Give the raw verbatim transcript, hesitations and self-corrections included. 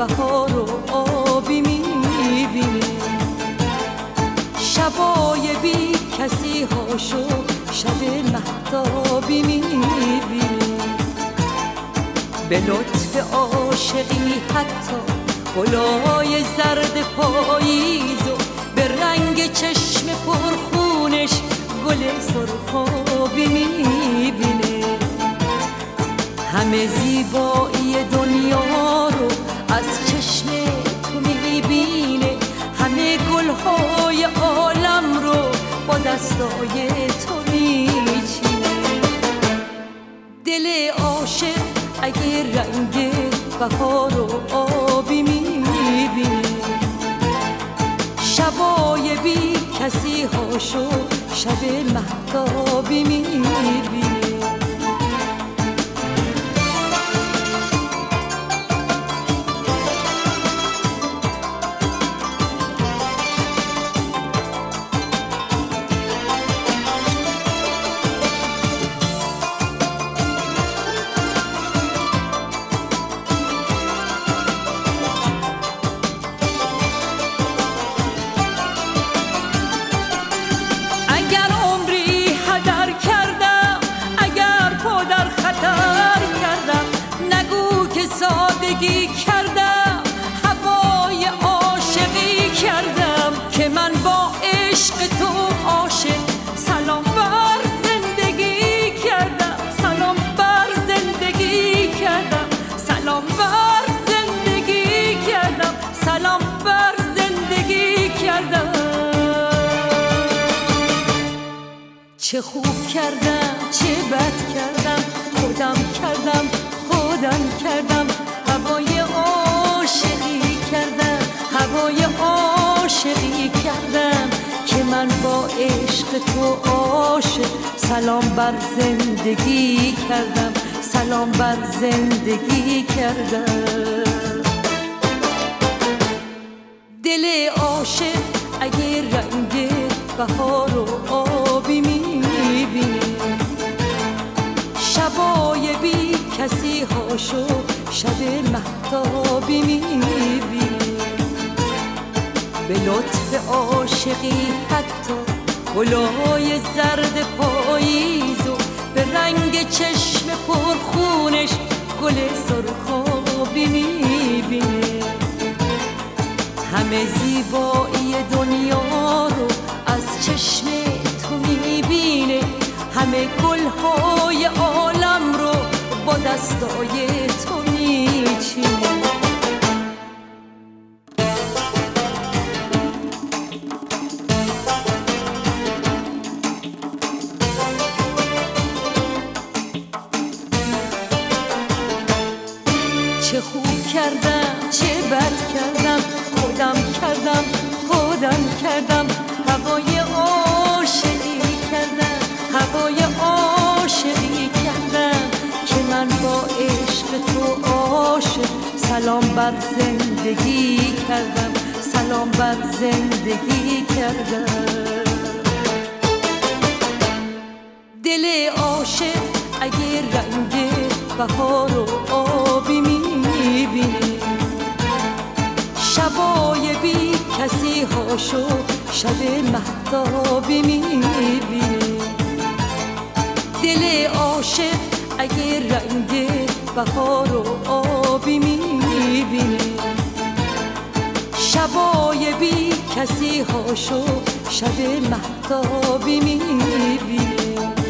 بهار و آبی میبینه، شبای بی کسی هاشو شب مهتابی میبینه. به لطف عاشقی حتی گلای زرد پاییز و به رنگ چشم پرخونش گل سرخابی میبینه. همه زیبایی دنیا رو از چشم تو میبینه، همه گلهای عالم رو با دستای تو میچینه. دل عاشق اگه رنگ بهار و آبی میبینه، شبای بی کسی هاشو شب مهتابی میبینه. سادگی کردم، هوای عاشقی کردم که من با عشق تو عاشق سلام بر زندگی کردم، سلام بر زندگی کردم، سلام بر زندگی کردم، سلام بر زندگی کردم. چه خوب کردم چه بد کردم، خودم کردم خودم کردم، هوای عاشقی کردم، هوای عاشقی کردم که من با عشق تو عاشق سلام بر زندگی کردم، سلام بر زندگی کردم. دل عاشق اگه رنگ بهار و آبی میبینه، شبای بی کسی هاشو شب مهتابی میبینه. به لطف عاشقی حتی گلای زرد پاییز و به رنگ چشم پرخونش گل سرخابی میبینه. همه زیبایی دنیا رو از چشم تو میبینه، همه گلهای عالم رو با دستای تو میچینه. چه خوب کردم چه بد کردم، خودم کردم خودم کردم، هوای عاشقی کردم، هوای عاشقی کردم که من با عشق تو عاشق سلام بر زندگی کردم، سلام بر زندگی کردم. دل عاشق اگه رنگ بهار و آبی میبینه، شبای بی کسی هاشو شب مهتابی میبینه. دل عاشق اگه رنگ بهار و آبی میبینه، شبای بی کسی هاشو شب مهتابی میبینه.